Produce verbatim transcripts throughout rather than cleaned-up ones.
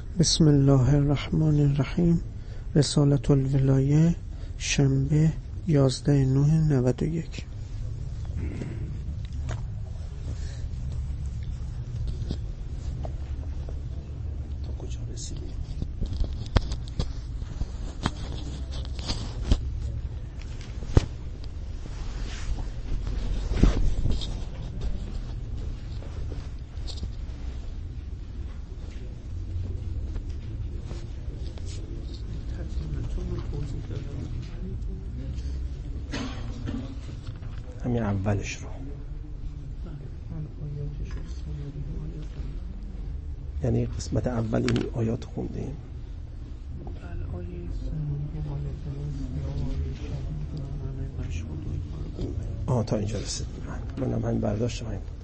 بسم الله الرحمن الرحیم. رسالة الولایه، شنبه یازده نه نود و یک. همین اولش رو، یعنی قسمت اول این آیات خوندیم. آه تا اینجا رسید. من هم همین برداشتم. همین بود.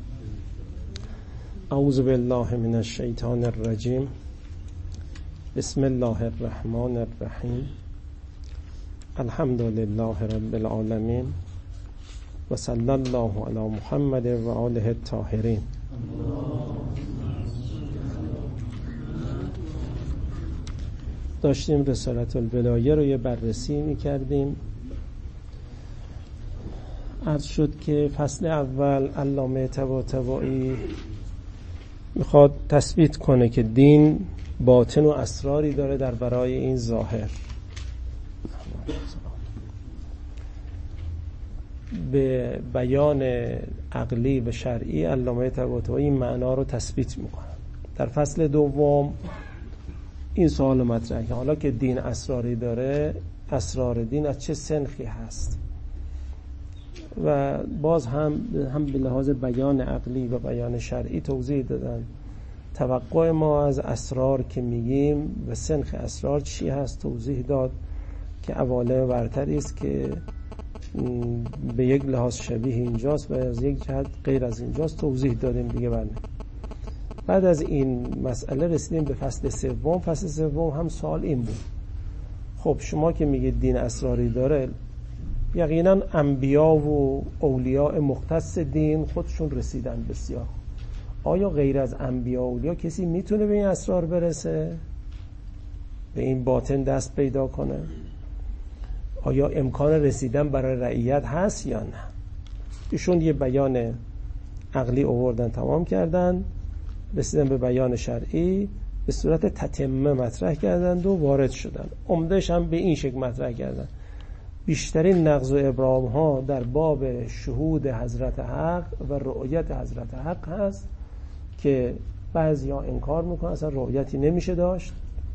اعوذ بالله من الشیطان الرجیم. بسم الله الرحمن الرحیم. الحمد لله رب العالمین و صلی الله علی محمد و آله الطاهرین. داشتیم رسالة الولایه رو یه بررسی می‌کردیم. عرض شد که فصل اول علامه طباطبایی میخواد تثبیت کنه که دین باطن و اسراری داره در برای این ظاهر. به بیان عقلی و شرعی علامه طباطبایی این معنا رو تثبیت میکنه. در فصل دوم این سوال مطرحه که حالا که دین اسراری داره، اسرار دین از چه سنخی هست؟ و باز هم هم به لحاظ بیان عقلی و بیان شرعی توضیح دادن. توقع ما از اسرار که میگیم و سنخ اسرار چی هست توضیح داد که عوالم برتری است که به یک لحاظ شبیه اینجاست و از یک جهت غیر از اینجاست توضیح دادیم دیگه. بله. بعد از این مسئله رسیدیم به فصل سوم. فصل سوم هم سوال این بود: خب شما که میگید دین اسراری داره، یقینا انبیا و اولیاء مختص دین خودشون رسیدن بسیار. آیا غیر از انبیا و اولیا کسی میتونه به این اسرار برسه؟ به این باطن دست پیدا کنه؟ آیا امکان رسیدن برای رعیت هست یا نه؟ ایشون یه بیان عقلی آوردن، تمام کردن، رسیدن به بیان شرعی، به صورت تتمه مطرح کردند و وارد شدن. عمدهش هم به این شکل مطرح کردن: بیشترین نقض و ابرام ها در باب شهود حضرت حق و رؤیت حضرت حق هست که بعضیا انکار میکنن اصلا رؤیتی نمیشه داشت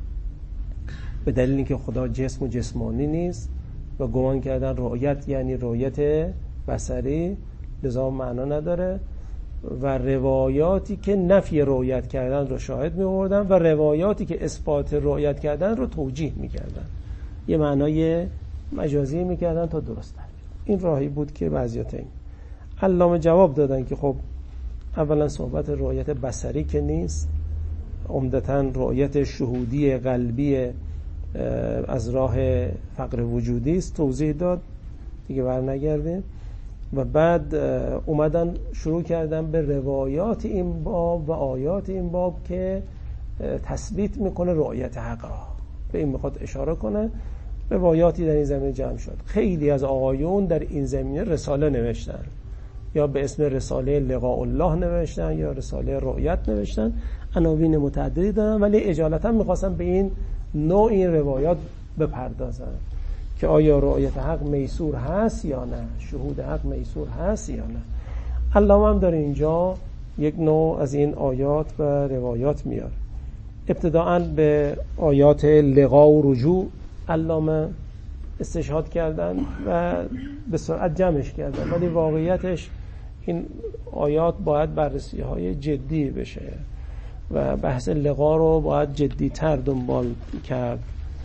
به دلیل اینکه خدا جسم و جسمانی نیست و گمان کردن رؤیت یعنی رؤیت بصری، لذا معنا نداره. و روایاتی که نفی رؤیت کردن رو شاهد می آوردن و روایاتی که اثبات رؤیت کردن رو توجیه می کردن، یه معنای مجازی می کردن تا درست تر. این راهی بود که بعضی‌ها این علامه جواب دادن که خب اولا صحبت رؤیت بصری که نیست، عمدتاً رؤیت شهودی قلبی از راه فقر وجودی است. توضیح داد دیگه، برنگردیم. و بعد اومدن شروع کردن به روایات این باب و آیات این باب که تثبیت میکنه رؤیت حق را. به این میخواد اشاره کنه. روایاتی در این زمینه جمع شد. خیلی از آقایون در این زمینه رساله نوشتن، یا به اسم رساله لقاء الله نوشتن یا رساله رؤیت نوشتن، عناوین متعددی دارن، ولی اجالتا میخواستن به این نوع این روایات بپردازن که آیا رؤیت حق میسور هست یا نه، شهود حق میسور هست یا نه. علامه هم در اینجا یک نوع از این آیات و روایات میاره. ابتداءً به آیات لقا و رجوع علامه استشهاد کردن و به سرعت جمعش کردن، ولی واقعیتش این آیات باید بررسی های جدی بشه و بحث لقا رو باید جدی تر دنبال کرد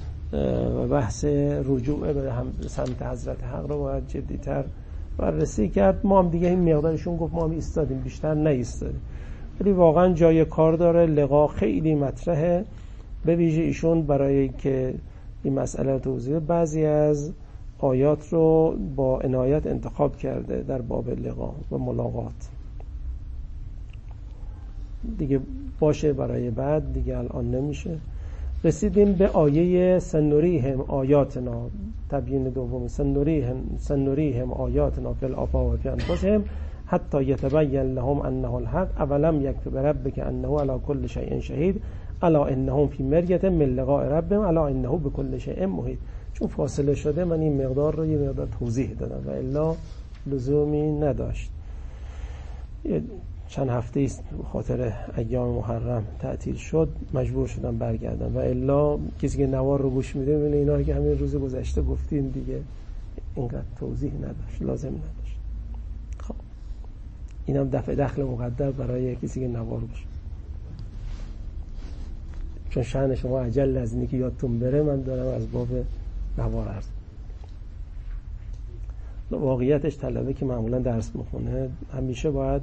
و بحث رجوع به سمت حضرت حق رو باید جدی تر بررسی کرد. ما هم دیگه این مقدارشون گفت، ما هم ایستادیم، بیشتر نایستادیم، ولی واقعا جای کار داره. لقا خیلی مطرحه، به ویژه ایشون برای که این مسئله توضیح بعضی از آیات رو با عنایت انتخاب کرده در باب لقا و ملاقات. دیگه باشه برای بعد، دیگه الان نمیشه. رسیدیم به آیه سنوریهم آیاتنا، تبیین دوم، سنوریهم سنوریهم آیاتنا فی الآفاق و فی انفسهم حتی یتبین لهم انه الحق اولم یکفی بربک انه علی کل شیء شهید الا انهم فی مریة من لقاء ربهم الا انه بكل شیء محیط. چون فاصله شده من این مقدار رو یه مقدار توضیح دادم و الا لزومی نداشت. چند هفته است خاطر ایام محرم تعطیل شد، مجبور شدم برگردم و الا کسی که نوار رو گوش میده میبینه اینا که همین روز گذشته گفتیم دیگه، اینقدر توضیح نداشت، لازم نداشت. خب اینم دفع دخل مقدر برای کسی که نوار گوش، چون شأن شما عجل از اینی که یادتون بره، من دارم از باب نوار عرض. واقعیتش طلبه که معمولا درس میخونه همیشه باید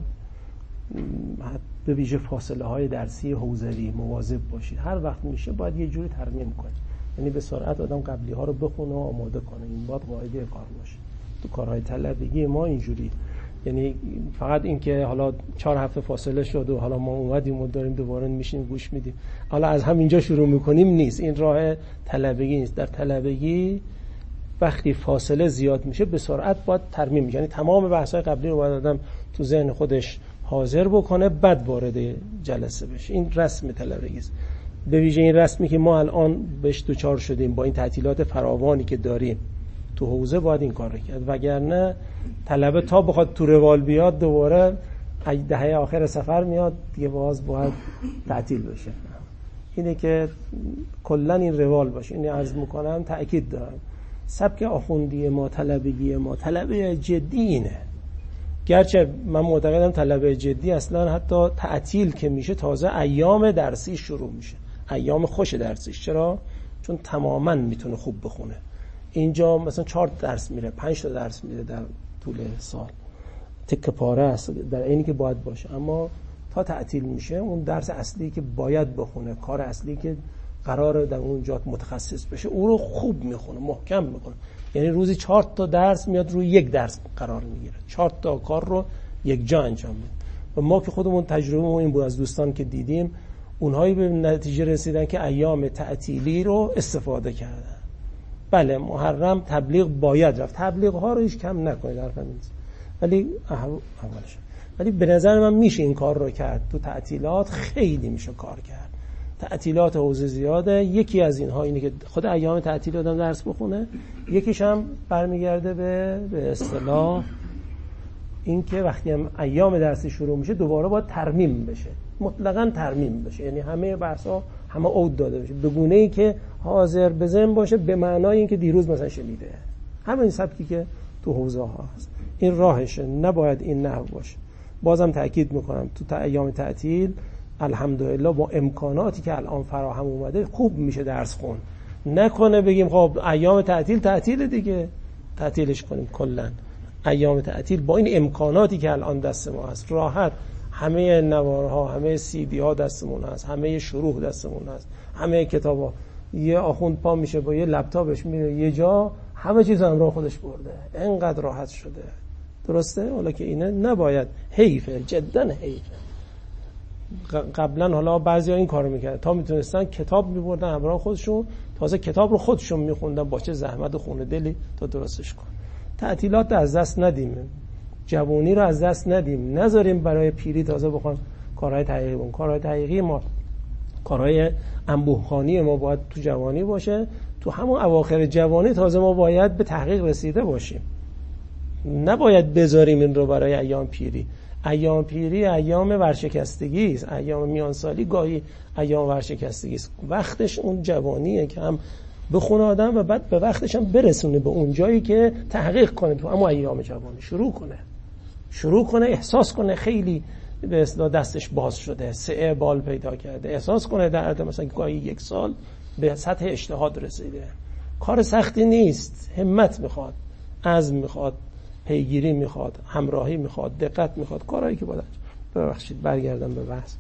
به ویژه فاصله های درسی حوزوی مواظب باشید. هر وقت میشه باید یه جوری ترمیم کنید، یعنی به سرعت آدم قبلی ها رو بخونه و آماده کنه. این باید قاعده کار باشه تو کارهای طلبگی ما اینجوری. یعنی فقط این که حالا چهار هفته فاصله شد و حالا ما اومدیم و داریم دوباره میشینیم گوش میدیم، حالا از همینجا شروع میکنیم، نیست. این راه طلبگی نیست. در طلبگی وقتی فاصله زیاد میشه به سرعت باید ترمیم میشه، یعنی تمام بحث‌های قبلی رو باید آدم تو ذهن خودش حاضر بکنه بعد وارد جلسه بشه. این رسم طلبگی است. به ویژه این رسمی که ما الان بهش دوچار شدیم با این تعطیلات فراوانی که داریم تو حوزه باید این کار رو کرد، وگرنه طلبه تا بخواد تو روال بیاد دوباره دهه آخر سفر میاد دیگه، باز باید تعطیل بشه. اینه که کلا این روال باشه. اینو عرض میکنم، تأکید دارم. سبک آخوندی ما، طلبگی ما، طلبه جدی اینه. گرچه من معتقدم طلبه جدی اصلا حتی تعطیل که میشه تازه ایام درسی شروع میشه، ایام خوش درسیش. چرا؟ چون تماما میتونه خوب بخونه. اینجا مثلا چهار درس میره، پنج تا درس میره در طول سال، تکه پاره است در اینی که باید باشه. اما تا تعطیل میشه اون درس اصلی که باید بخونه، کار اصلی که قراره در اون جات متخصص بشه، او رو خوب میخونه، محکم میکنه. یعنی روزی چهار تا درس میاد روی یک درس قرار میگیره، چهار تا کار رو یک جا انجام میده. و ما که خودمون تجربه این بود از دوستان که دیدیم، اونهایی به نتیجه رسیدن که ایام تعطیلی رو استفاده کردن. بله محرم تبلیغ باید رفت، تبلیغ ها رو هیچ کم نکنید حرف نیست، ولی اولش ولی به نظر من میشه این کار رو کرد. تو تعطیلات خیلی میشه کار کرد. تعطیلات حوزه زیاده. یکی از اینها اینه که خود ایام تعطیل آدم درس بخونه. یکیش هم برمیگرده به به اصطلاح این که وقتی هم ایام درسی شروع میشه دوباره باید ترمیم بشه، مطلقاً ترمیم بشه. یعنی همه بحثا همه عود داده بشه به گونه‌ای که حاضر به ذهن باشه، به معنای این که دیروز مثلا شنیده. همین سبکی که تو حوزه ها هست، این راهشه، نباید این نحو باشه. بازم تأکید میکنم تو ایام تعطیل الحمدلله با امکاناتی که الان فراهم اومده خوب میشه درس خون. نکنه بگیم خب ایام تعطیل تعطیل دیگه تعطیلش کنیم کلا. ایام تعطیل با این امکاناتی که الان دست ما هست راحت، همه نوارها، همه سی دی ها دستمون هست، همه شروح دستمون هست، همه کتابا. یه آخوند پا میشه با یه لپتاپش میره یه جا، همه چیز همراه خودش برده، اینقدر راحت شده. درسته؟ حالا که اینه نباید، حیفه، جدا حیفه. قبلا حالا بعضیا این کارو میکردن، تا میتونستن کتاب میبردن همراه خودشون، تازه کتاب رو خودشون میخوندن با چه زحمت و خون دلی تا درستش کن. تعطیلات از دست ندیم، جوانی رو از دست ندیم، نذاریم برای پیری تازه بخوان کارهای تحقیقی بکنن. کارهای تحقیقی ما، کارهای انبوهخوانی ما باید تو جوانی باشه. تو همون اواخر جوانی تازه ما باید به تحقیق رسیده باشیم. نباید بذاریم این رو برای ایام پیری. ایام پیری ایام ورشکستگی است، ایام میانسالی گاهی ایام ورشکستگی است. وقتش اون جوانیه که هم بخونه آدم و بعد به وقتش هم برسونه به اون جایی که تحقیق کنه. تو اما ایام جوانی شروع کنه شروع کنه احساس کنه خیلی به اصطلاح دستش باز شده، سعه بال پیدا کرده، احساس کنه در عرض مثلا گاهی یک سال به سطح اجتهاد رسیده. کار سختی نیست، همت میخواد، عزم میخواد، پیگیری میخواد، همراهی میخواد، دقت میخواد، کارهایی که باید. ببخشید برگردم به بحث،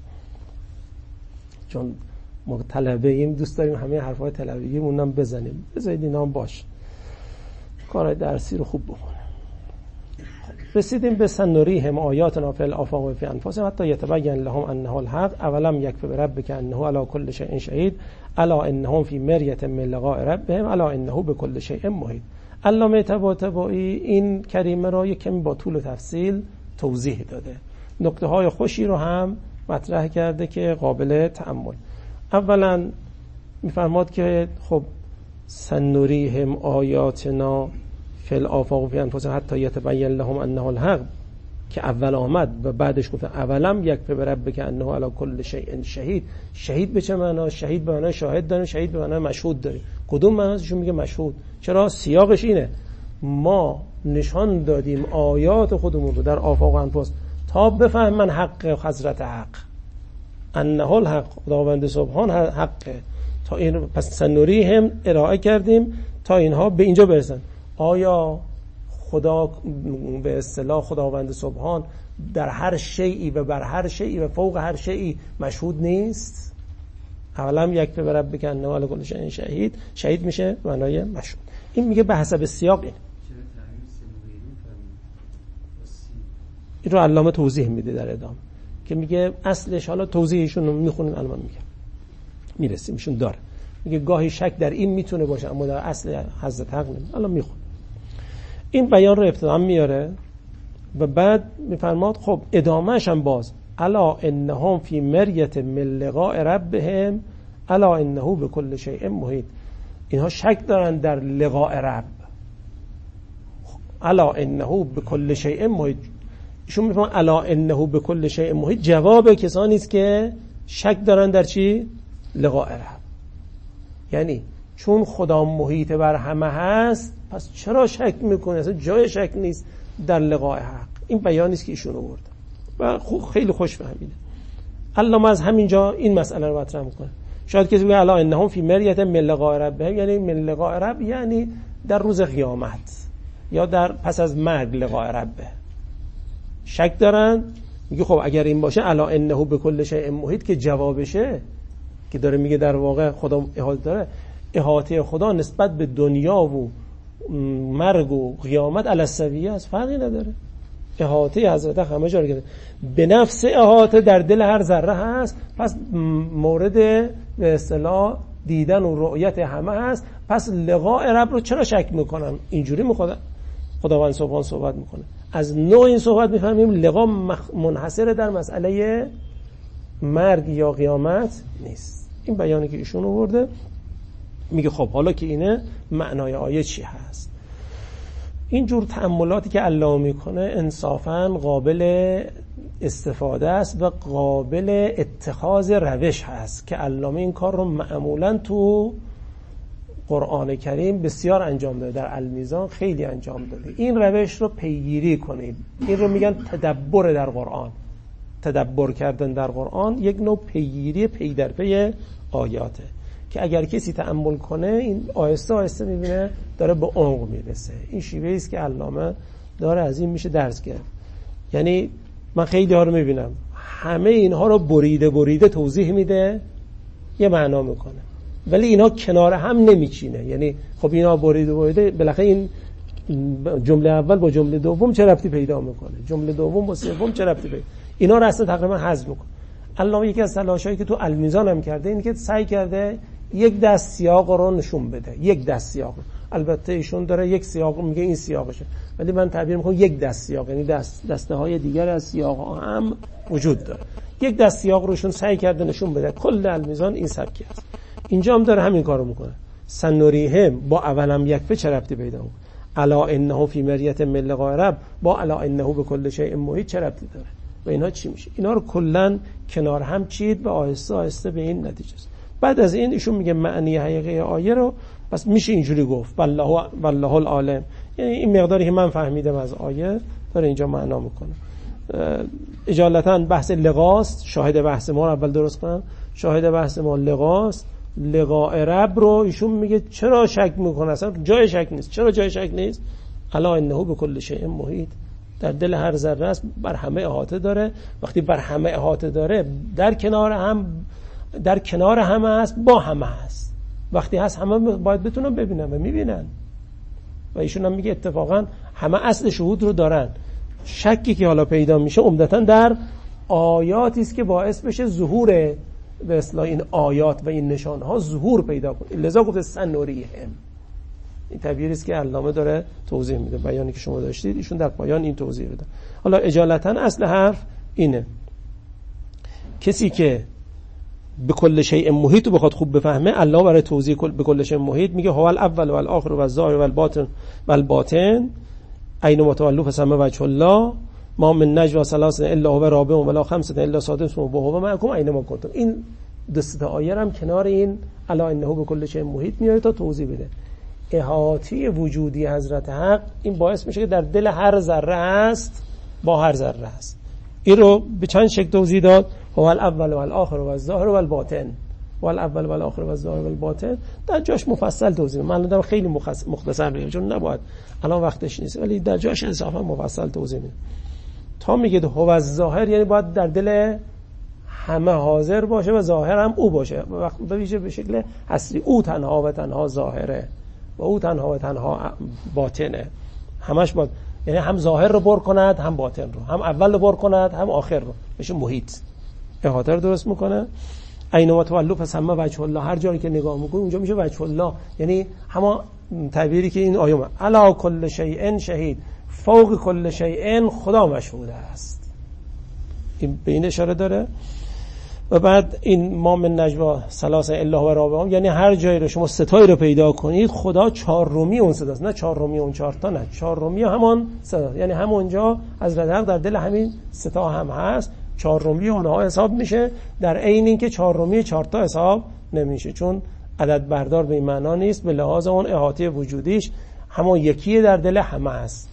چون ما طلبه ایم دوست داریم همه حرفای طلبگی مونم بزنیم. بذارید اینا هم باشه، کارهای درسی رو خوب بکنه. رسیدیم به سنریهم آیاتنا فی الآفاق و فی انفسهم حتی یتبین لهم انه الحق اولم یکفی بربک انه علی کل شیء شهید الا انهم فی مریة من لقاء ربهم الا انه بکل شیء محیط. علامه طباطبایی این کریمه را یک کمی با طول و تفصیل توضیح داده، نکته های خوشی رو هم مطرح کرده که قابل تأمل. اولا میفرماد که خب سنریهم آیاتنا فی الآفاق و فی انفسهم حتی یتبین لهم انه الحق که اول آمد و بعدش گفت اولم یکفی بربک انه علی کل شیء شهید. شهید به چه معنا؟ شهید به معنای شاهد داره، شهید به معنای مشهود داره. کدوم معناشون میگه مشهود؟ چرا؟ سیاقش اینه ما نشان دادیم آیات خودمون رو در آفاق و انفس تا بفهمن حق حضرت حق، انه الحق، خداوند سبحان حقه. تا این پس سنریهم ارائه کردیم تا اینها به اینجا برسن. آیا خدا به اصطلاح خداوند سبحان در هر شیئی و بر هر شیئی و فوق هر شیئی مشهود نیست؟ اولم یکفی بربک انه علی کل شیء شهید، شهید میشه معنای مشهود. این میگه به حسب سیاق این این رو علامه توضیح میده در ادامه که میگه اصلش، حالا توضیحشون رو میخونن الان میگه میرسیم ایشون داره، میگه گاهی شک در این میتونه باشه اما در اصل حضرت حق نمیشه. الان میخون این بیان رو ابتدا میاره و بعد میفرماد خب ادامهش هم باز الا انهم فی مریة من لقاء ربهم الا انه بكل شیء محیط. اینها شک دارن در لقاء رب، الا انه بكل شیء محیط. ایشون میفهمن الا انه بكل شیء محیط جواب کسانی است که شک دارن در چی؟ لقاء رب. یعنی چون خدا محیط بر همه هست پس چرا شک میکنه؟ اصلا جای شک نیست در لقاء حق. این بیانی است که ایشون آورد و خیلی خوش فهمیده. علامه از همینجا این مسئله رو مطرح میکنه. شاید کسی بگه الا انهم فی مریة من لقاء ربهم، یعنی من لقاء رب یعنی در روز قیامت یا در پس از مرگ لقاء ربه. شک دارن، میگه خب اگر این باشه الا انه بكل شیء محیط که جوابشه که داره میگه در واقع خدا احاطه داره. احاطه خدا نسبت به دنیا و مرگ و قیامت علی السویه است، فرقی نداره. احاطه حضرت همه جا رو گرفته، به نفس احاطه در دل هر ذره هست. پس مورد به اصطلاح دیدن و رؤیت همه هست. پس لقاء رب رو چرا شک میکنن؟ اینجوری میخواد خداوند سبحان صحبت میکنه. از نوع این صحبت میفهمیم لقاء منحصر در مسئله مرگ یا قیامت نیست. این بیانی که ایشون آورده میگه خب حالا که اینه معنای آیه چی هست؟ این جور تأملاتی که علامه میکنه انصافاً قابل استفاده است و قابل اتخاذ روش هست که علامه این کار رو معمولاً تو قرآن کریم بسیار انجام داده، در المیزان خیلی انجام داده. این روش رو پیگیری کنید. این رو میگن تدبر در قرآن. تدبر کردن در قرآن یک نوع پیگیری پی در پی آیاته که اگر کسی تأمل کنه این آهسته آهسته میبینه داره به عمق میرسه. این شیوهی است که علامه داره از این میشه درس گرفت. یعنی من خیلی ها رو میبینم همه اینها رو بریده بریده توضیح میده، یه معنا میکنه، ولی اینا کنار هم نمیچینه. یعنی خب اینا بریده بریده بالاخره این جمله اول با جمله دوم چه ربطی پیدا میکنه، جمله دوم با سوم چه ربطی پیدا، اینا رو اصلا تقریبا حذف میکنه. علامه یکی از تلاشایی که تو المیزان هم کرده اینه که سعی کرده یک دست سیاق رو نشون بده، یک دست سیاق. البته ایشون داره یک سیاق میگه این سیاقشه، ولی من تعبیر میکنم یک دست سیاق، یعنی دست دسته های دیگر از سیاق ها هم وجود داره. یک دست سیاق روشون سعی کرده نشون بده. کل المیزان این سبکی است. اینجا هم داره همین کارو میکنه. سنریهم با اولم یکفی چه ربطی پیدا میکنه؟ الا انه فی مریة من لقاء رب با الا انه بكل شیء محیط چه ربطی داره؟ و اینا چی میشه؟ اینا رو کلا کنار هم چید و آهسته آهسته به این نتیجه است. بعد از این ایشون میگه معنی حقیقی آیه رو پس میشه اینجوری گفت والله والله العالم، یعنی این مقداری که من فهمیدم از آیه داره اینجا معنا میکنه. اجالتا بحث لقاست، شاهد بحث ما رو اول درست کنم. شاهد بحث ما لقاست، لقاء رب رو ایشون میگه چرا شک میکنه؟ اصلا جای شک نیست. چرا جای شک نیست؟ الا انه بكل شیء محیط، در دل هر ذره است، بر همه احاطه داره. وقتی بر همه احاطه داره در کنار هم در کنار همه است، با همه است. وقتی هست همه باید بتونن ببینن و میبینن. و ایشون هم میگه اتفاقا همه اصل شهود رو دارن. شکی که حالا پیدا میشه عمدتاً در آیاتی است که باعث بشه ظهور به اصطلاح این آیات و این نشانها ظهور پیدا کنه. لذا گفته سنوریهم. این تعبیری است که علامه داره توضیح میده. بیانی که شما داشتید ایشون در پایان این توضیح بده. حالا اجالتا اصل حرف اینه، کسی که به کل شیء محیط رو بخواد خوب بفهمه، الله برای توضیح به کل شیء محیط میگه هو الاول و الاخر و الظاهر و الباطن و الباطن اینما تولوا فثم وجه الله ما من نجوا ثلاث الا هو رابعهم ولا خمسه الا سادسهم وهو معكم اینما کنتم. این دو تا آیه هم کنار این الا انه به کل شیء محیط میاره تا توضیح بده احاطه وجودی حضرت حق. این باعث میشه که در دل هر ذره هست، با هر ذره هست. این رو به چند شکل توضیح داد. هو الاول و الاخر و الظاهر و الباطن و الاول و الاخر و الظاهر و الباطن در جاش مفصل توضیح. من الان خیلی مختصر میگم چون نباید الان وقتش نیست، ولی در جاش انصافا مفصل توضیح میدم. تا میگه هو الظاهر یعنی باید در دل همه حاضر باشه و ظاهر هم او باشه، وقت به ویژه به شکل حصری. او تنها و تنها ظاهره و او تنها و تنها باطنه. همش باید یعنی هم ظاهر رو بر کند هم باطن رو، هم اول رو بر کند هم آخر رو، بشه محیط احاطه رو درست میکنه. اینما تولوا فثم وجه الله. هر جایی که نگاه میکنی اونجا میشه وجه الله، یعنی همون تعبیری که این آیه علی کل شیء شهید، فوق کل شیء خدا مشهود است. این به این اشاره داره. و بعد این ما من نجوا ثلاث الا هو رابعهم، یعنی هر جایی رو شما ستایی رو پیدا کنید خدا چهارمی اون صداست، نه چهارمی اون چهار تا، نه چهارمی همون صدا، یعنی همونجا حضرت حق در دل همین ستا هم هست. چهارمی اونها حساب میشه، در عین اینکه چهارمی چهار تا حساب نمیشه، چون عدد بردار به این معنا نیست، به لحاظ اون احاطه وجودیش همون یکیه در دل همه هست.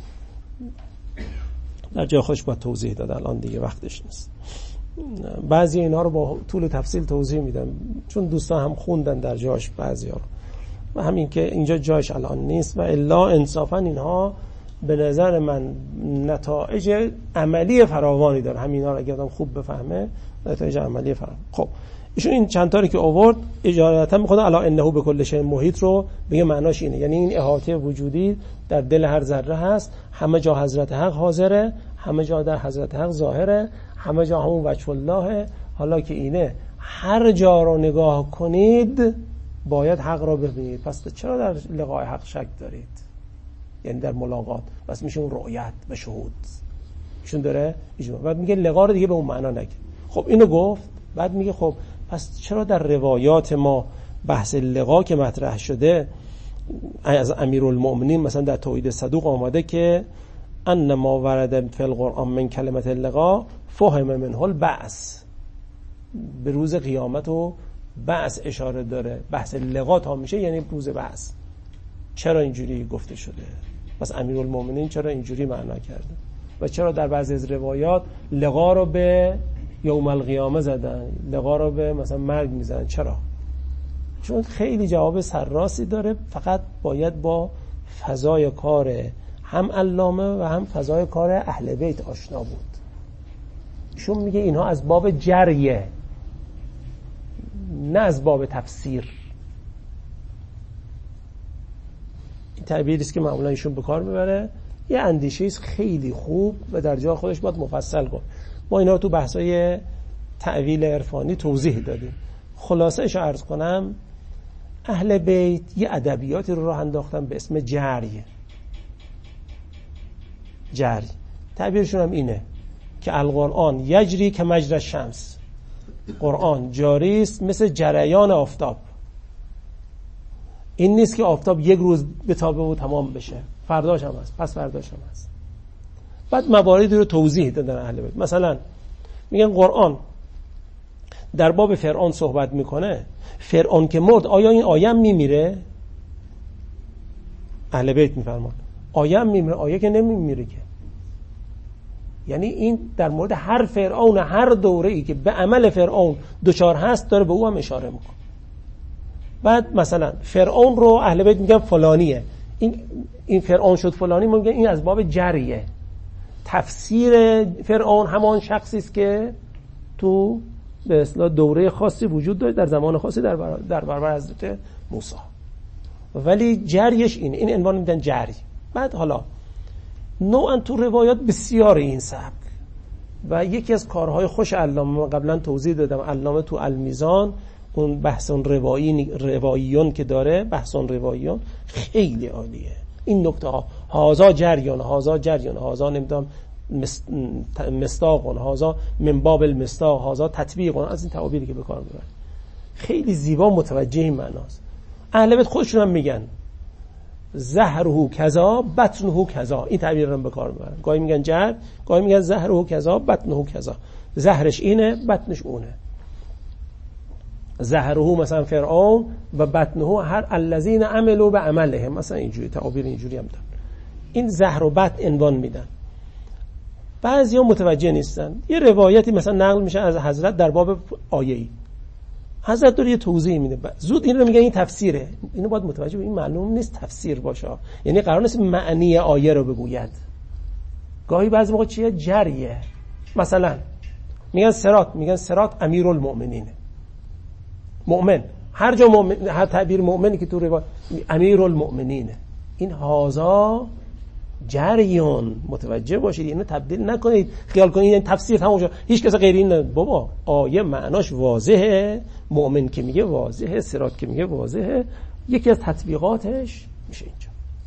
در جای خوش با توضیح داد، الان دیگه وقتش نیست. بعضی اینا رو با طول تفصیل توضیح میدم چون دوستان هم خوندن در جاش بعضیا رو، و همین که اینجا جاش الان نیست. و الا انصافا اینها به نظر من نتایج عملی فراوانی داره. همینا رو اگه آدم خوب بفهمه نتایج عملی فراوان. خب ایشون این چند تایی که آورد اجالتا میخواد الا انه به کل شیء محیط رو بگه معناش اینه، یعنی این احاطه وجودی در دل هر ذره هست، همه جا حضرت حق حاضره، همه جا در حضرت حق ظاهره، همه جا همون وجه الله. حالا که اینه هر جا رو نگاه کنید باید حق رو ببینید، پس چرا در لقای حق شک دارید؟ یعنی در ملاقات پس میشه اون رؤیت و شهود ایشون داره ایشون. بعد میگه لقا رو دیگه به اون معنا نگه. خب اینو گفت، بعد میگه خب پس چرا در روایات ما بحث لقا که مطرح شده از امیرالمؤمنین مثلا در توحید صدوق آمده که ان ما ورد فی القرآن من کلمت اللقا فهم منه البعث، به روز قیامت و بعث اشاره داره. بحث لقا تا میشه یعنی روز بعث. چرا اینجوری گفته شده؟ پس امیرالمؤمنین چرا اینجوری معنا کرده؟ و چرا در بعضی از روایات لقا رو به یوم القیامه زدن، لقا رو به مثلا مرگ میزنن؟ چرا؟ چون خیلی جواب سرراسی داره، فقط باید با فضای کار هم علامه و هم فضای کار اهل بیت آشنا بود. چون میگه اینها از باب جریه نه از باب تفسیر. این تعبیری است که معمولا ایشون به کار میبره، یه اندیشه است خیلی خوب و در جای خودش باید مفصل کن. ما اینا رو تو بحثای تعویل عرفانی توضیح دادیم. خلاصه‌اش عرض کنم، اهل بیت یه ادبیاتی رو راه انداختن به اسم جری. جری تعبیرشون هم اینه که القرآن یجری که مجری الشمس، قرآن جاری است مثل جریان آفتاب. این نیست که آفتاب یک روز بتابه و تمام بشه، فرداش هم هست، پس فرداش هم هست. بعد مواردی رو توضیح دادن اهل بیت. مثلا میگن قرآن در باب فرعون صحبت میکنه، فرعون که مرد آیا این آیه میمیره؟ اهل بیت میفرمان آیه میمیره، آیه که نمیمیره که. یعنی این در مورد هر فرعون هر دوره‌ای که به عمل فرعون دچار هست داره به او هم اشاره میکنه. بعد مثلا فرعون رو اهل بیت میگن فلانیه، این این فرعون شد فلانی، ما میگن این از باب جریه. تفسیر فرعون همان شخصی است که تو به اصطلاح دوره خاصی وجود داره در زمان خاصی در برابر در برابر حضرت موسی، ولی جریش این این عنوان میدن جری. بعد حالا نوعا تو روایات بسیار این سبک و یکی از کارهای خوش علامه قبلا توضیح دادم، علامه تو المیزان اون بحثون روایی رواییون که داره، بحثون رواییون خیلی عالیه. این نکته ها هازا جریان هازا جریان هازا نمیدونم مستاقون هازا من باب المستاق هازا تطبیقون، از این تعابیری که به کار میبرن خیلی زیبا متوجه این معناست. اهل بیت خودشون هم میگن زهره کذا بطنه کذا، این تعبیر رو به کار میبرن. گاهی میگن جهر، گاهی میگن زهره کذا بطنه کذا، زهرش اینه بطنش اونه. زهره مثلا فرعون و بطنه هر الذین عملوا بعملهم، مثلا اینجوری تعبیر اینجوری هم دارن. این زهر و بطن عنوان میدن. بعضیا متوجه نیستن. یه روایتی مثلا نقل میشه از حضرت در باب آیه‌ای، حضرت داره یه توضیح میده، زود این رو میگه این تفسیره. اینو باید متوجه به این معلوم نیست تفسیر باشه، یعنی قرار نیست معنی آیه رو بگوید. گاهی بعضی موقع چیه جریه، مثلا میگن صراط، میگن صراط امیرالمؤمنینه، مؤمن هر جا مؤمن، هر تعبیر مؤمنی که تو روایت امیرالمؤمنینه. این هازا جریان، متوجه باشید، اینو تبدیل نکنید خیال کنید این تفسیر تموم شد هیچ کس غیر این. بابا آیه معناش واضحه، مؤمن که میگه واضحه، صراط که میگه واضحه، یکی از تطبیقاتش میشه اینجا.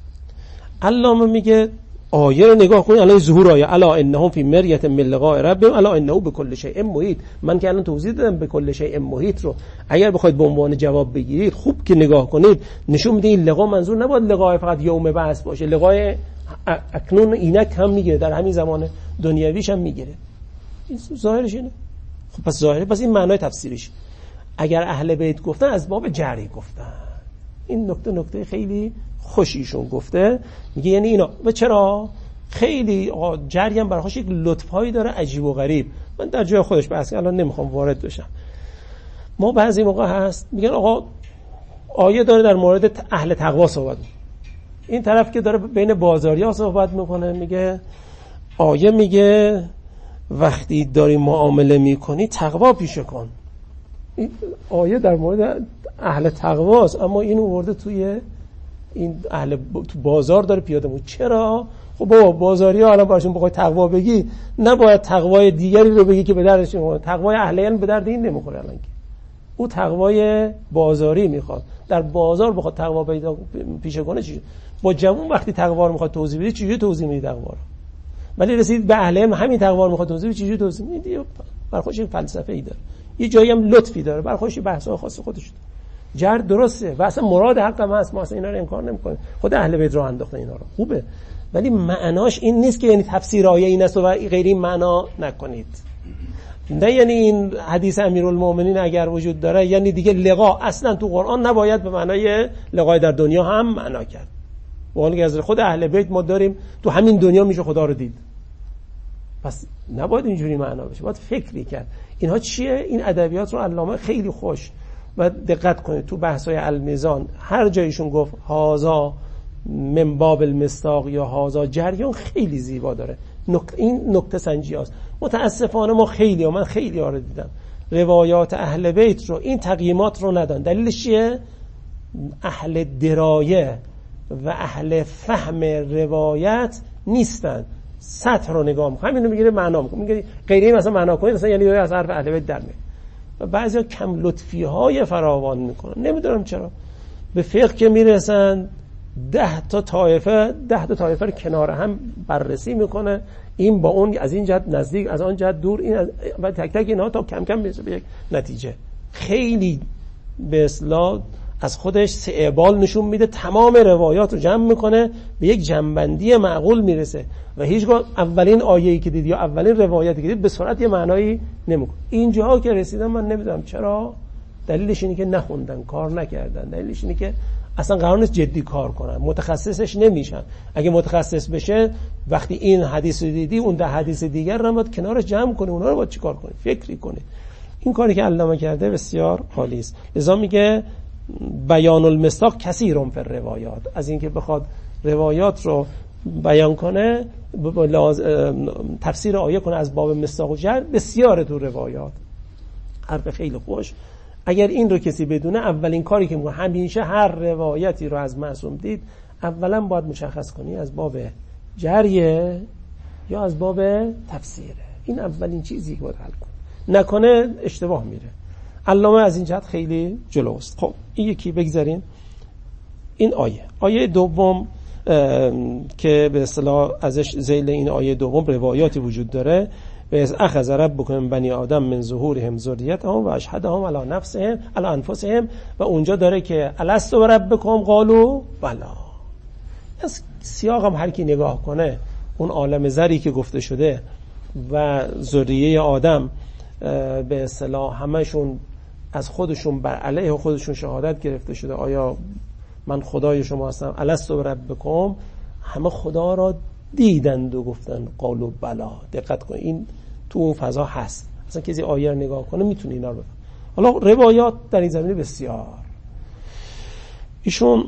علامه میگه آیه رو نگاه کنید، الان ظهور آیه الا انهم فی مریة من لقاء ربهم الا انه بكل شیء محیط. من که الان توضیح دادم بكل شیء محیط رو اگر بخواید به عنوان جواب بگیرید خوب که نگاه کنید نشون میده این لقا منظور نباید لقاء فقط یوم بعث باشه، لقاء اکنون اینک هم میگیره، در همین زمان دنیویش هم میگیره. این ظاهرش اینه. خب پس ظاهره، پس این معنای تفسیرش. اگر اهل بیت گفتن از باب جری گفتن. این نکته نکته خیلی خوشیشون گفته، میگه یعنی اینا. و چرا؟ خیلی جری هم براش یک لطفایی داره عجیب و غریب. من در جای خودش بحث الان نمیخوام وارد بشم. ما بعضی موقع هست میگن آقا آیه داره در مورد اهل تقوا صحبت میکنه، این طرف که داره بین بازاریا صحبت میکنه میگه آیه میگه وقتی داری معامله میکنی تقوا پیشه کن. این آیه در مورد اهل تقواست، اما این ورده توی این اهل تو بازار داره پیاده میشه. چرا؟ خب بابا بازاریا الان براشون بخوای تقوا بگی نباید تقوای دیگری رو بگی که به دردش نمیخوره. تقوای اهل علم به درد این نمیخوره الان که او تقوای بازاری میخواد. در بازار بخواد تقوا پیدا پیشه کنه چی؟ با جوون وقتی تقوا رو میخواد توضیح بده چجوری توضیح میده تقوا رو؟ ولی رسید به اهل علم همین تقوا رو میخواد توضیح بده چجوری توضیح میده؟ بر خودش فلسفه ای داره، یه جایی هم لطفی داره، بر خودش بحث‌های خاص خودش داره. جر درسته و اصلا مراد حق هم هست، ما اصلا اینا رو انکار نمی‌کنیم. خود اهل بیت راه انداختن اینا رو، خوبه، ولی معناش این نیست که یعنی تفسیر آیه این است و غیر این معنا نکنید. نه یعنی این حدیث امیرالمومنین اگر وجود داره یعنی دیگه لقا اصلا تو قرآن نباید به معنای لقای در دنیا هم معنا کرد. ولی از خود اهل بیت ما داریم تو همین دنیا میشه خدا رو دید، پس نباید اینجوری معنا بشه، باید فکری کرد. اینها چیه؟ این ادبیات رو علامه خیلی خوش و دقت کنید تو بحث‌های المیزان هر جایشون گفت هازا من باب المستاق یا هازا جریان خیلی زیبا داره. نکته این نکته سنجی هست. متاسفانه ما خیلی و من خیلی ها رو دیدم روایات اهل بیت رو این تقییمات رو ندن. دلیلش چیه؟ اهل درایه و اهل فهم روایت نیستن، سطح رو نگاه میکنه، همین رو میگیره معنا میکنه، میگه غیره مثلا معنا کنید مثلا یعنی از حرف اهل بیت در میاد. و بعضیا کم لطفی های فراوان میکنن، نمیدونم چرا. به فقه که میرسن ده تا طایفه ده تا طایفه رو کنار هم بررسی میکنه، این با اون از این جهت نزدیک از آن جهت دور، این از... و تک تک اینها تا کم کم میرسه به یک نتیجه. خیلی به اصطلاح از خودش سعبال نشون میده، تمام روایات رو جمع میکنه به یک جمع‌بندی معقول میرسه و هیچگاه اولین آیه‌ای که دید یا اولین روایتی که دید به سرعت یه معنایی نمیکنه. اینجاها که رسیدم من نمیدونم چرا، دلیلش اینه که نخوندن، کار نکردن، دلیلش اینه که اصلا قرار نیست جدی کار کنن، متخصصش نمیشن. اگه متخصص بشه وقتی این حدیث رو دیدی اون ده حدیث دیگر رو باید کنارش جمع کنی، اونها رو باید چیکار کنی؟ فکری کنی. این کاری که علامه کرده بسیار عالی است. لذا میگه بیان المصداق کثیر فی الروایات، از اینکه بخواد روایات رو بیان کنه تفسیر آیه کنه از باب مصداق و جر بسیار تو روایات. حرف خیلی خوش. اگر این رو کسی بدونه اولین کاری که میکنه، همیشه هر روایتی رو از معصوم دید اولا باید مشخص کنی از باب جریه یا از باب تفسیره. این اولین چیزی که باید حل کن، نکنه اشتباه میره. علامه از این جهت خیلی جلوست. خب این یکی بگذاریم. این آیه آیه دوم که به اصطلاح ازش ذیل این آیه دوم روایاتی وجود داره. و از اخذ ربکم بنی آدم من ظهورهم ذریتهم و اشهدهم علی نفسهم علی انفسهم، و اونجا داره که الست بربکم قالوا بلا. از سیاق هم هر کی نگاه کنه، اون عالم ذری که گفته شده و ذریه آدم به اصطلاح همشون از خودشون بر علیه خودشون شهادت گرفته شده، آیا من خدای شما هستم، الست بربکم، همه خدا را دیدند و گفتن قالوا بلا. دقت کن، این تو اون فضا هست. اصلا کسی آیه رو نگاه کنه میتونه اینا رو بفهمه. حالا روایات در این زمینه بسیار. ایشون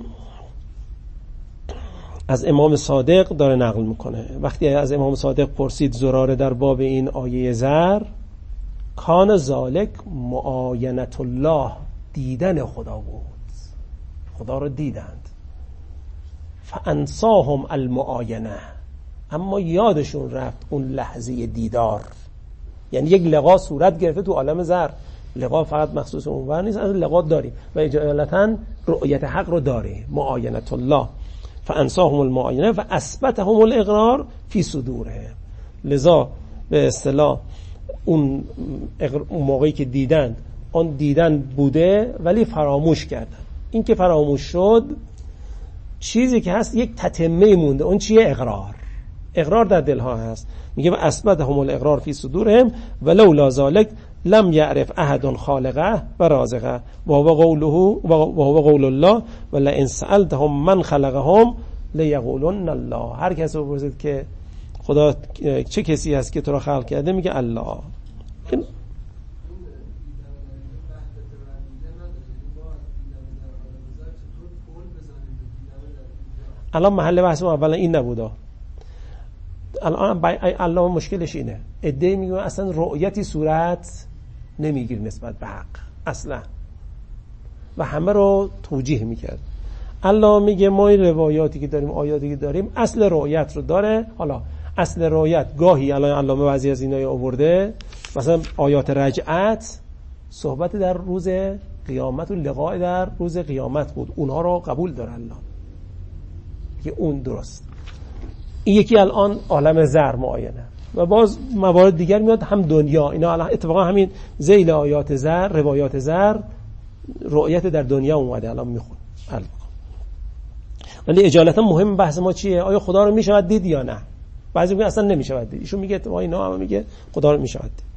از امام صادق داره نقل میکنه. وقتی از امام صادق پرسید زراره در باب این آیه زر، کان ذالک معاینت الله، دیدن خدا بود، خدا رو دیدند. فانساهم المعاینه، اما یادشون رفت اون لحظه دیدار. یعنی یک لقا صورت گرفته تو عالم زر. لقا فقط مخصوص اونور نیست، از لقا داریم و اجالتا رؤیت حق رو داریم، معاینت الله. فانساهم المعاینه و اثبتهم الاقرار فی صدورهم. لذا به اصطلاح اون اون موقعی که دیدن، اون دیدن بوده ولی فراموش کردن. این که فراموش شد، چیزی که هست یک تتمه مونده. اون چیه؟ اقرار. اقرار در دلها هست. میگه و اثبتهم الاقرار فی صدورهم ولولا ذلک لم یعرف احد خالقه و رازقه و هو قوله و هو قول الله ولئن سألتهم من خلقهم لیقولن الله. هر کس رو بپرسید که خدا چه کسی هست که تو را خلق کرده، میگه الله. این الان محل بحث ما اولا این نبوده. الان الله مشکلش اینه، ادعی میگه اصلا رؤیتی صورت نمیگیر نسبت به حق اصلا، و همه رو توجیه میکرد. الله میگه ما این روایاتی که داریم، آیاتی که داریم، اصل رؤیت رو داره. حالا اصل رؤیت گاهی الان علامه بعضی از اینای آورده، مثلا آیات رجعت صحبت در روز قیامت و لقاء در روز قیامت بود، اونها رو قبول داره الله که اون درست. این یکی الان عالم زر معاینه، و باز موارد دیگر میاد هم دنیا. اینا الان اتفاقا همین ذیل آیات زر، روایات زر، رؤیت در دنیا اومده الان میخون. ولی اجالتا مهم بحث ما چیه؟ آیا خدا رو میشود دید یا نه؟ بعضی میگن اصلا نمیشود دید. ایشون میگه اتفاقا اینا هم میگه خدا رو میشود دید.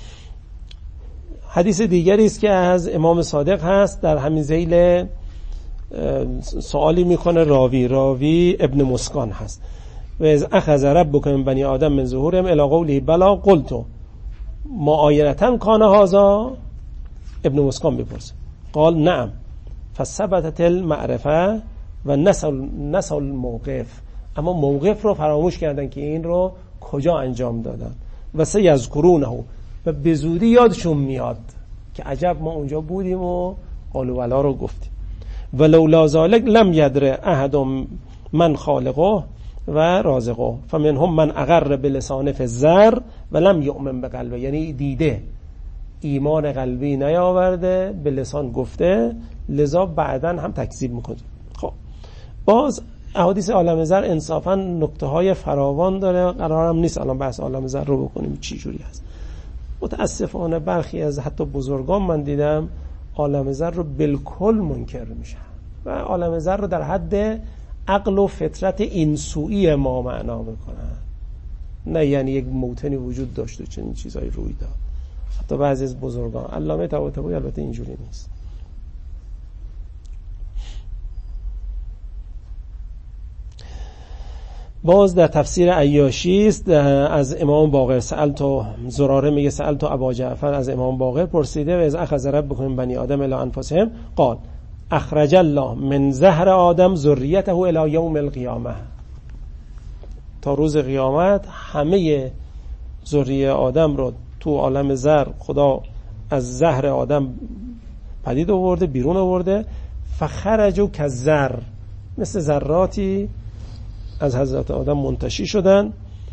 حدیث دیگری است که از امام صادق هست در همین ذیل، سوالی میکنه راوی راوی ابن مسکان هست. و از اخذ ربک من بنی آدم من ظهورهم الی قوله بلا قلت معاینتا کان هذا. ابن مسکان میپرسه، قال نعم فثبتت المعرفه و نسل نسل الموقف، اما موقف رو فراموش کردن که این رو کجا انجام دادن. و سیذکرونه، و به زودی یادشون میاد که عجب ما اونجا بودیم و قالوا بلا رو گفتیم. ولولا ذلک لم یدر احد من خالقه و رازقه فمنهم من اقر بلسانه فی الزر و لم یؤمن بقلبه. یعنی دیده، ایمان قلبی نیاورده، به لسان گفته، لذا بعداً هم تکذیب میکنه. خب باز احادیث عالم زر انصافاً نکته های فراوان داره، قرارم نیست الان بحث عالم زر رو بکنیم چی جوری هست. متاسفانه برخی از حتی بزرگان من دیدم عالم زر رو بالکل منکر میشن و عالم زر رو در حد عقل و فطرت اینسویی ما معنا میکنن. نه یعنی یک موتنی وجود داشت و چنین چیزایی روی داد. حتی بعضی از بزرگان، علامه طباطبایی البته اینجوری نیست. باز در تفسیر عیاشی است از امام باقر، سألت زراره میگه سألت ابا جعفر از امام باقر پرسیده و از اخذ ربکم بنی آدم الی انفسهم قال اخرج الله من زهر آدم ذریته الی یوم القیامه. تا روز قیامت همه ذریه آدم رو تو عالم زر خدا از زهر آدم پدید آورده، بیرون آورده. فخرجوا کالزر، مثل ذراتی از حضرت آدم منتشی شدن.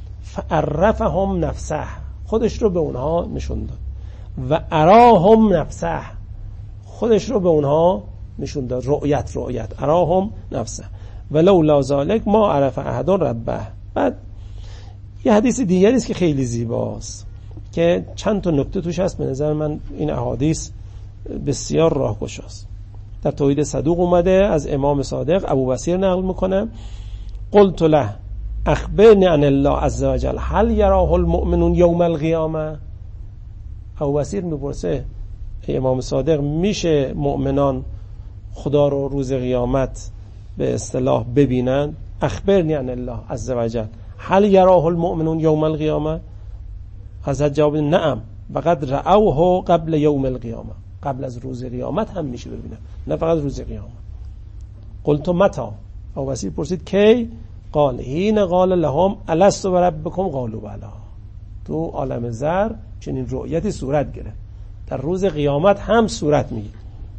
فعرفهم نفسه، خودش رو به اونها نشون داد. و اراهم نفسه، خودش رو به اونها نشون داد. رؤیت رؤیت اراهم نفسه ولولا ذلک ما عرف احد ربه. بعد یه حدیث دیگری است که خیلی زیباست که چند تا نکته توش هست. به نظر من این احادیث بسیار راهگشاست. در توحید صدوق اومده، از امام صادق ابوبصیر نقل میکنه: قلت له اخبرنی عن الله عز وجل هل یراه المؤمنون یوم القیامه. ابوبصیر میپرسه ای امام صادق میشه مؤمنان خدا رو روز قیامت به اصطلاح ببینن؟ اخبرنی عن الله عز وجل هل یراه المؤمنون یوم القیامه. حضرت جواب نعم وقد رأوه قبل یوم القیامه، قبل از روز قیامت هم میشه ببینن، نه فقط روز قیامت. قلت متا، ابوبصیر پرسید کی؟ قال حین قال لهم الست بربکم قالوا بلی. تو عالم زر چنین رؤیتی صورت گرفت، در روز قیامت هم صورت میگیره.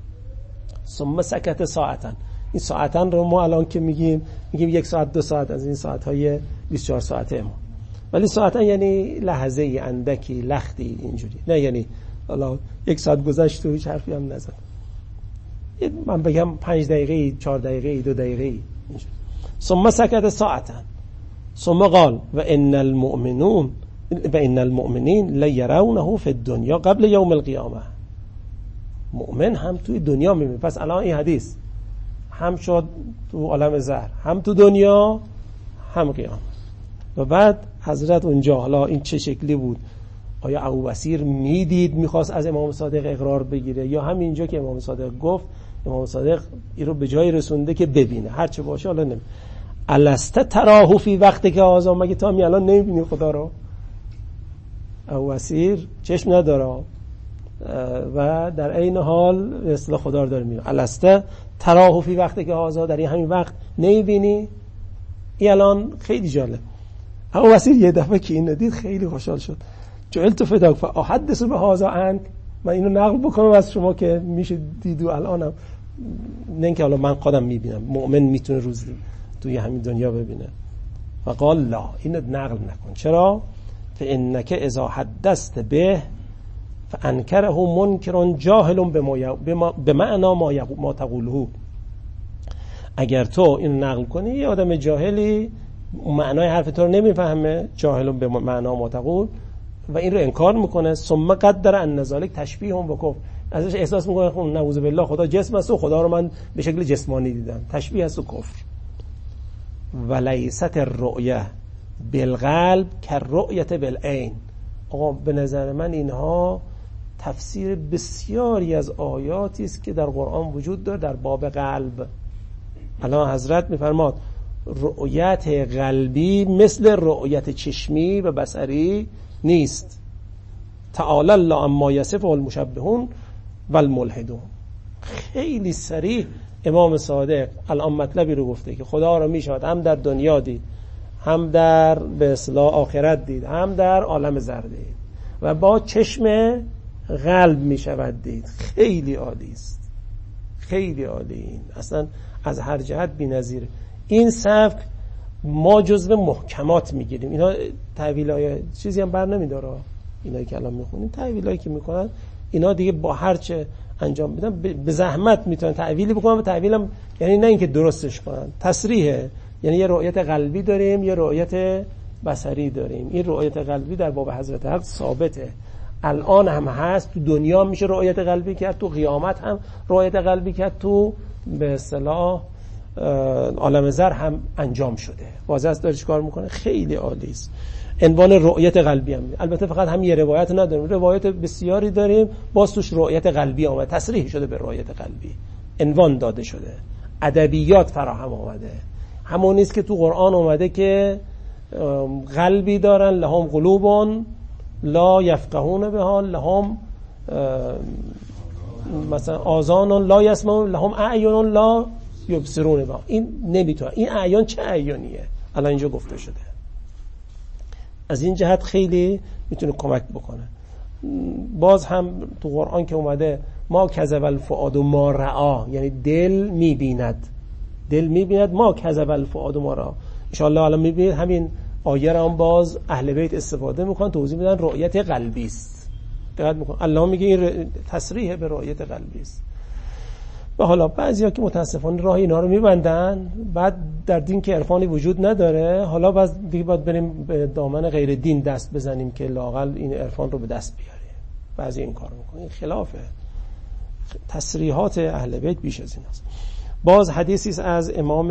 ثم سکت ساعتا، این ساعتا رو ما الان که میگیم میگیم یک ساعت دو ساعت از این ساعت‌های بیست و چهار ساعته ما، ولی ساعتا یعنی لحظه ای، اندکی، لختی، اینجوری نه یعنی حالا یک ساعت گذشت و هیچ حرفی هم نزد. من بگم پنج دقیقه، چهار دقیقه، دو دقیقه. ثم سکت ساعتا ثم قال و ان المؤمنون و ان المؤمنین لیرونه فی الدنیا قبل یوم القیامه. مؤمن هم توی دنیا میبینه. پس الان این حدیث هم شد تو عالم زهر، هم تو دنیا، هم قیامت. و بعد حضرت اونجا، حالا این چه شکلی بود؟ آیا ابوبصیر میدید میخواست از امام صادق اقرار بگیره، یا هم اینجا که امام صادق گفت امام صادق این رو به جای رسونده که ببینه هر چه باشه؟ حالا نمی الست تراه فی وقتی که آزا، مگه تا می الان نمیبینی خدا رو؟ ابوبصیر چشم نداره و در عین حال به اصطلاح خدا رو داره میبینه. الست تراه فی وقتی که آزا، در این همین وقت نمیبینی؟ این الان خیلی جالب. ابوبصیر یه دفعه که این دید خیلی خوشحال شد. جعلت فداک فاحدث بهذا عنک، من اینو نقل بکنم از شما که میشه دیدو الانم، نه اینکه حالا من خودم میبینم، مؤمن میتونه روز توی همین دنیا ببینه. و قال لا، اینو نقل نکن. چرا؟ فانک اذا حدثت به فانکره منکر جاهل به معنا ما ما تقوله. اگر تو اینو نقل کنی یه آدم جاهلی معنای حرف تو رو نمیفهمه، جاهل به معنا ما تقول، و این رو انکار میکنه. ثم قدر ان ذلک تشبیه و کفر، ازش احساس میکنه خب نعوذ بالله خدا جسم است و خدا رو من به شکل جسمانی دیدم، تشبیه است و کفر. ولیست الرؤیه بالقلب کالرؤیه بالعین. آقا به نظر من اینها تفسیر بسیاری از آیاتی است که در قرآن وجود داره در باب قلب. الان حضرت میفرماد رؤیت قلبی مثل رؤیت چشمی و بصری نیست. تعالی الله عما یصف المشبهون والملحدون. خیلی صریح امام صادق الان مطلبی رو گفته که خدا رو میشود هم در دنیا دید، هم در به اصطلاح آخرت دید، هم در عالم زر دید و با چشم قلب میشود دید. خیلی عالی است، خیلی عالی. این اصلا از هر جهت بی‌نظیره. این سبک ما جزو محکمات میگیریم. اینا تعویلای چیزی هم بر نمیداره. اینایی که الان میخونیم تعویلایی که میکنن اینا دیگه با هر چه انجام بدن به زحمت میتونن تعویلی بکنن. و تعویلم یعنی نه اینکه درستش کنن، تصریحه. یعنی یه رؤیت قلبی داریم، یه رؤیت بصری داریم. این رؤیت قلبی در باب حضرت حق ثابته، الان هم هست. تو دنیا میشه رؤیت قلبی کرد، تو قیامت هم رؤیت قلبی کرد، تو به اصطلاح عالم زر هم انجام شده. واضح است داره چیکار میکنه. خیلی عالی است. عنوان رؤیت قلبی هم، البته فقط هم یه روایت نداریم، روایت بسیاری داریم باز توش رؤیت قلبی آمده، تصریح شده به رؤیت قلبی، عنوان داده شده، ادبیات فراهم آمده. همون نیست که تو قرآن اومده که قلبی دارن لهم قلوب لا یفقهون بها، لهم مثلا آذان لا یسمعون، لهم اعین لا یبصرون بها. این نمیتونه. این اعیان چه اعیانیه؟ الان اینجا گفته شده. از این جهت خیلی میتونه کمک بکنه. باز هم تو قرآن که اومده ما کذب الفؤاد ما رعا، یعنی دل میبیند، دل میبیند، ما کذب الفؤاد ما رعا. انشاءالله الان میبینید همین آیه را هم باز اهل بیت استفاده میکنن، توضیح میدن رؤیت قلبی است. دقت میکنن الله میگه این تصریح به رؤیت قلبی است. و حالا بعضیا که متاسفانه راه اینا رو میبندن، بعد در دین که عرفانی وجود نداره، حالا باز دیگه باید بریم به دامن غیر دین دست بزنیم که لااقل این عرفان رو به دست بیاریم. بعضی این کارو میکنن، این خلافه تصریحات اهل بیت بیش از این است. باز حدیثی است از امام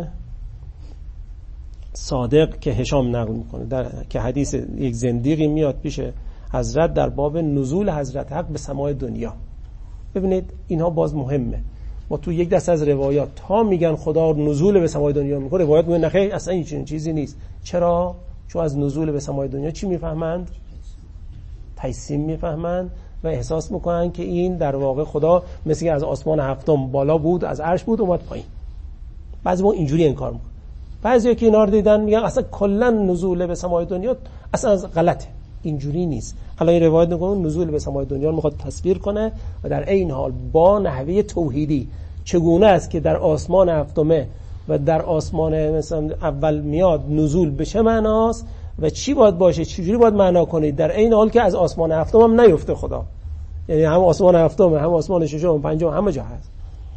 صادق که هشام نقل میکنه، در که حدیث یک زندیقی میاد پیش حضرت در باب نزول حضرت حق به سماع دنیا. ببینید اینها باز مهمه. ما تو یک دسته از روایات تا میگن خدا نزول به سماع دنیا میکنه، روایات میگن نخیر اصلا این چیزی نیست. چرا؟ چون از نزول به سماع دنیا چی میفهمند؟ تجسیم میفهمند و احساس میکنن که این در واقع خدا مثل که از آسمان هفتم بالا بود، از عرش بود اومد پایین. بعضی ما اینجوری انکار میکنن. بعضیا که اینا رو دیدن میگن اصلا کلا نزول به سماع دنیا اصلا از غلطه، اینجوری نیست. حالا این روایت میگه نزول به سماع دنیا رو میخواد تصویر کنه و در این حال با نحوه توحیدی چگونه است که در آسمان هفتمه و در آسمان مثلا اول میاد نزول به چه معناست و چی باید باشه، چجوری باید معنا کنید، در این حال که از آسمان هفتم هم نیفته خدا، یعنی هم آسمان هفتم هم آسمان ششم هم پنجم همه جا هست.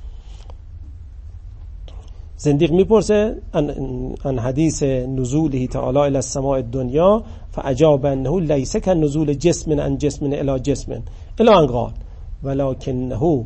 زندیق میپرسه ان حدیث نزوله تعالی الی السماء الدنیا فاجاب انه ليس كنزول جسم عن جسم الى جسم الى ان قال ولكنه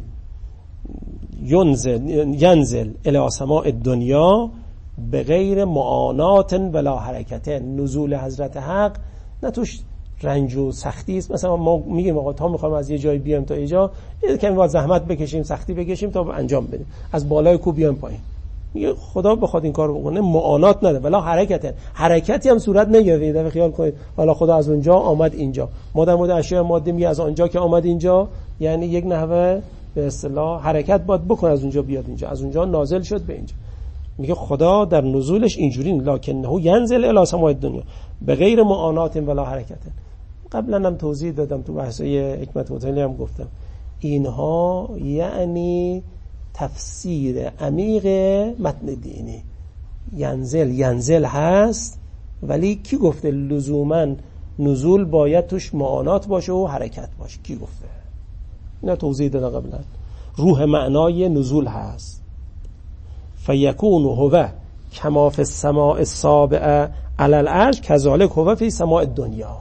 ينزل ينزل الى سماء الدنیا بغیر معانات ولا حرکت. نزول حضرت حق نه توش رنج و سختی است. مثلا ما میگیم آقا تا میخوایم از یه جای بیایم تا اینجا کمی باید زحمت بکشیم، سختی بکشیم تا انجام بدیم، از بالای کوه بیایم پایین. میگه خدا بخواد این کارو بکنه معانات نده ولا حرکت، حرکتی هم صورت نگیره. دفعه خیال کنید حالا خدا از اونجا آمد اینجا، ما در مورد اشیاء مادی میگه از اونجا که آمد اینجا، یعنی یک نحوه به اصطلاح حرکت باید بکنه، از اونجا بیاد اینجا، از اونجا نازل شد به اینجا. میگه خدا در نزولش اینجوری لکنه ینزل الی سماء الدنیا به غیر معانات ولا حرکت. قبلا هم توضیح دادم تو بحثای حکمت متعالی هم گفتم اینها یعنی تفسیر عمیق متن دینی. ینزل ینزل هست ولی کی گفته لزوما نزول باید توش معانات باشه و حرکت باشه؟ کی گفته؟ اینا توضیح دادم قبلا. روح معنای نزول هست فیکون هو کما فی السماء السابعه علی العرش کذالک هو فی سماء الدنیا.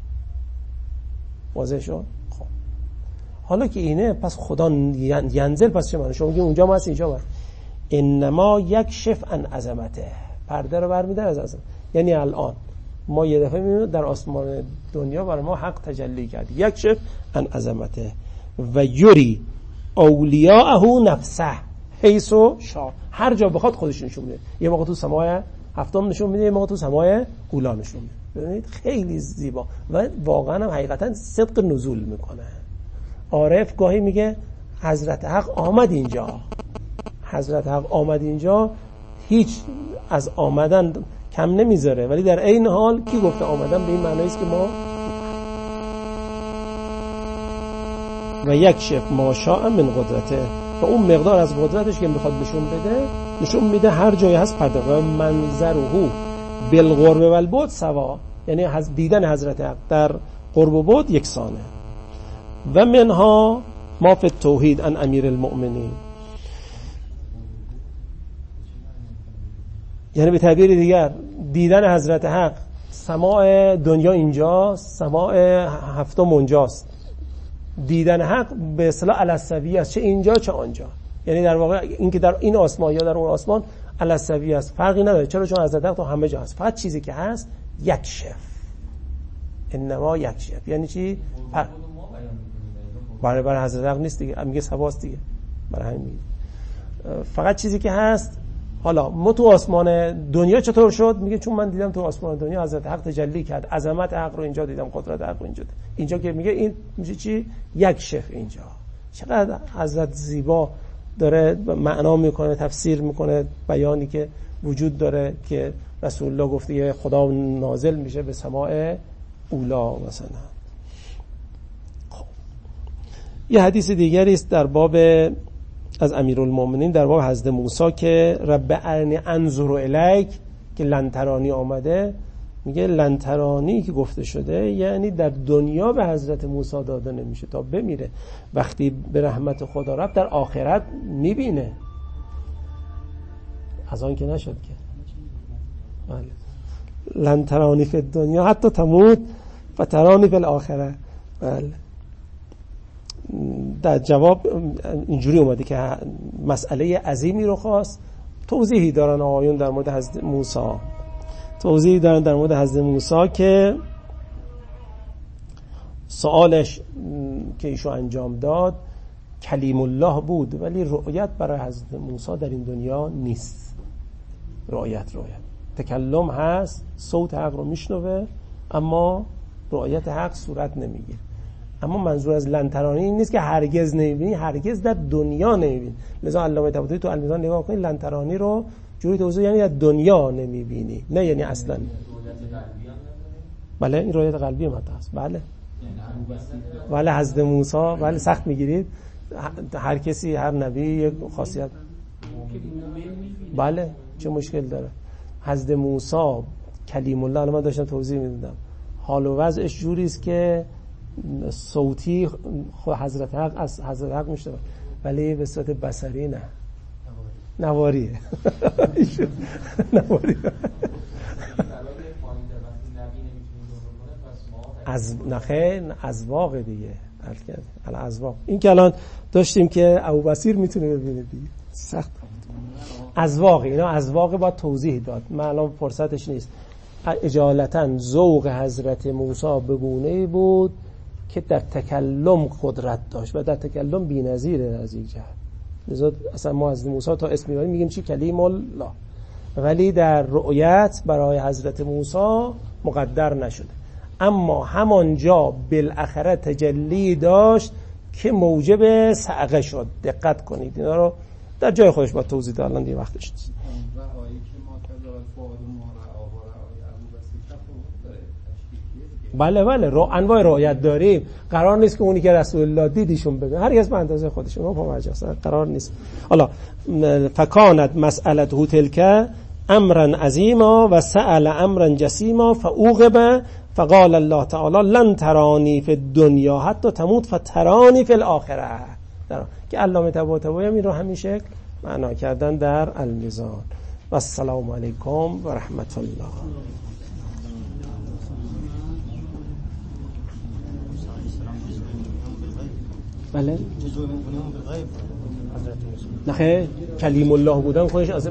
واضح شد؟ خب حالا که اینه پس خدا ینزل پس چه معنی؟ شما میگید اونجا ما هست اینجا ما هست. انما یکشف عن عظمته، پرده رو برمی‌داره از عظمت. یعنی الان ما یه دفعه می‌بینیم در آسمان دنیا برای ما حق تجلی کرد، یکشف عن عظمته و یری اولیاءه نفسه حیث شاء، هر جا بخواد خودش نشون میده. یه موقع تو سماع هفتم نشون میده، یه موقع تو سماع اولا نشون میده. ببینید خیلی زیبا و واقعا هم حقیقتا صدق نزول میکنه. عارف گاهی میگه حضرت حق آمد اینجا، حضرت حق آمد اینجا، هیچ از آمدن کم نمیذاره، ولی در این حال کی گفته آمدن به این معنی است که ما و یک شف ما شاء من قدرته، و اون مقدار از قدرتش که میخواد نشون بده نشون میده. هر جایی هست پرده و منظره بالقرب و البعد سوا، یعنی دیدن حضرت حق در قرب و بعد یکسانه. و منها ما فی التوحید عن امیر المؤمنین، یعنی به تعبیر دیگر دیدن حضرت حق سماع دنیا اینجاست، سماع هفتم اونجاست. دیدن حق به اصطلاح الاسوی است، چه اینجا چه آنجا. یعنی در واقع این که در این آسمان یا در اون آسمان الاسوی است، فرقی نداره. چرا؟ چون حضرت حق تو همه جا هست. فقط چیزی که هست یک شف، انما یک شف. یعنی چی؟ برای برای حضرت حق نیست دیگه، میگه سواست دیگه، برای همین فقط چیزی که هست. حالا ما تو آسمان دنیا چطور شد؟ میگه چون من دیدم تو آسمان دنیا حضرت حق تجلی کرد، عظمت حق رو اینجا دیدم، قدرت حق رو اینجا دیدم. اینجا که میگه این میشه چی؟ یک شف. اینجا چقدر حضرت زیبا داره معنا میکنه، تفسیر میکنه بیانی که وجود داره که رسول الله گفته خدا نازل میشه به سماع اولا مثلا. خب یه حدیث دیگری است در باب از امیرالمومنین در باب حضرت موسی که رب ارنی انظر الیک، که لنترانی آمده، میگه لنترانی که گفته شده یعنی در دنیا به حضرت موسی داده نمیشه تا بمیره. وقتی به رحمت خدا رفت در آخرت میبینه. از آن که نشد که بله. لنترانی فی الدنیا حتی تموت فترانی فی الاخره. بله. در جواب اینجوری اومده که مسئله عظیمی رو خواست. توضیحی دارن آقایون در مورد حضرت موسی، توضیحی دارن در مورد حضرت موسی که سوالش که ایشو انجام داد کلیم الله بود، ولی رؤیت برای حضرت موسی در این دنیا نیست. رؤیت رؤیت تکلم هست، صوت حق رو میشنوه، اما رؤیت حق صورت نمیگیره. اما منظور از لنترانی این نیست که هرگز نمیبینی، هرگز در دنیا نمیبینی. لذا علامه طباطبایی تو المیزان نگاه کنید، لنترانی رو جوری توضیح یعنی در دنیا نمیبینی، نه یعنی اصلا. بله این رؤیت قلبی مطلب است. بله بله حضرت موسی، بله سخت میگیرید، هر کسی هر نبی یک خاصیت. بله چه مشکل داره؟ حضرت موسی کلیم الله، الان من داشتم توضیح میدادم، حال و وضعش جوری است که صوتی خود حضرت حق از حضرت حق میشنوه، ولی به صورت بصری نه، نواریه. نواریه از نخه از واقع دیگه از واقع. این که الان داشتیم که ابوبصیر میتونه ببینه دیگه سخت. از واقع اینا از واقع با توضیح داد، من الان فرصتش نیست. اجالتا ذوق حضرت موسی به گونه‌ای بود که در تکلم قدرت داشت و در تکلم بی‌نظیره از این جهت. لذا اصلا ما از موسی تا اسم میبریم میگیم چی؟ کلیم الله. ولی در رؤیت برای حضرت موسی مقدر نشده، اما همانجا بالاخره تجلی داشت که موجب صعقه شد. دقت کنید اینا رو در جای خودش با توضیح دادن، الان دیگه وقتش نیست. بله بله رو انواع رؤیت داریم. قرار نیست که اونی که رسول الله دیدیشون ببینه، هر کس به اندازه خودشون رو پامرجاست، قرار نیست. حالا فکانت مسئلته تلک امرا عظیما و سأل امرا جسیما فعوقب فقال الله تعالی لن ترانی فی الدنیا حتی تموت فترانی فی الاخره، که علامه طباطبایی هم این رو همین شکل معنا کردن در المیزان. و السلام علیکم و رحمت الله. بله نخیر کلیم الله بودن خودش از